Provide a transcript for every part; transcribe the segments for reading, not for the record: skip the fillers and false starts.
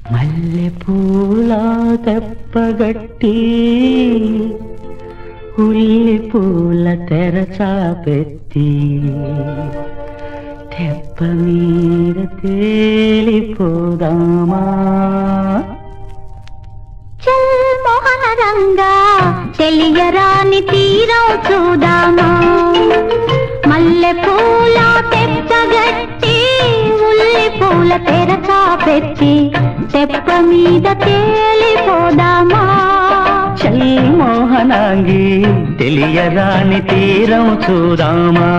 మల్లెపూల తెప్పగట్టి ఉల్లిపూల తెరచాపెత్తి తెప్ప మీద తేలిపోదామా మోహన రంగా తెలియరాని తీరం చూదామా మల్లెపూల తెప్పగట్టి ఉల్లిపూల తెరచాపెత్తి తెప్ప మీద తేలిపోదామా మోహనాంగి తెలియరాని తీరం చూదామా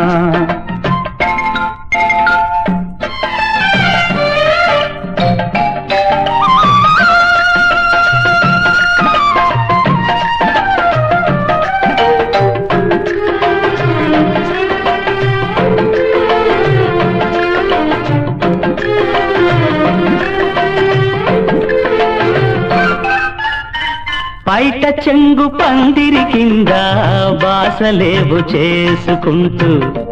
బయట చెంగు పందిరి కింద బాసలేవు చేసుకుంటూ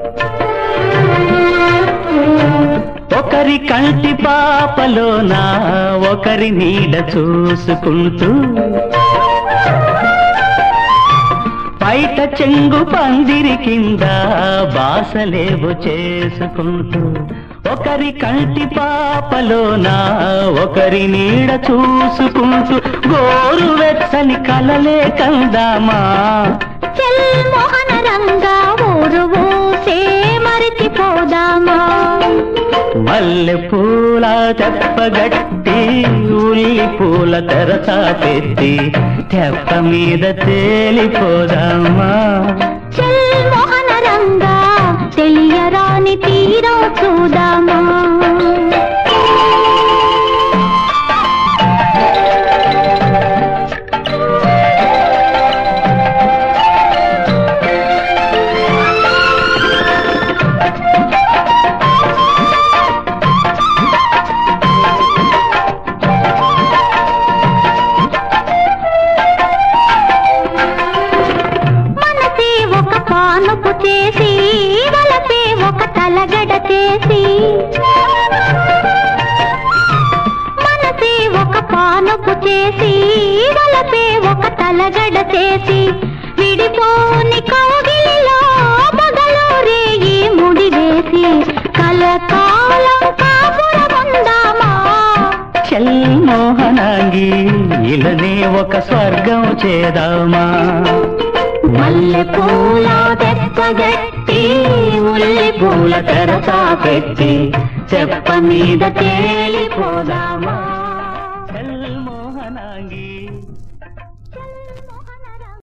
ఒకరి కంటి పాపలోన ఒకరి నీడ చూసుకుంటూ బయట చెంగు పందిరి కింద బాసలేవు చేసుకుంటూ ఒకరి కంటి పాపలోన ఒకరి నీడ చూసుకుంటూ గోరు వెచ్చని కలలే కందామా మోహన రంగా ఊరు ఊసే మరిచిపోదామా మల్లెపూల తెప్పగట్టి ఉల్లిపూల తెరచాపెత్తి తెప్ప మీద తేలిపోదామా మోహన రంగా తెలియరాని తీరం చూదామా పానుపు చేసి వలపే ఒక తలగడ చేసి మనసే ఒక పానుపు చేసి వలపే ఒక తలగడ చేసి విడిపోని కౌగిలిలో పగలు రేయి ముడి వేసి కలకాలం కాపురముందామా మోహనాంగి ఇలనే ఒక స్వర్గం చేద్దామా మల్లెపూల తెప్పగట్టి ఉల్లిపూల తెరచాపెత్తి తెప్ప మీద తేలిపోదామా మోహనాంగి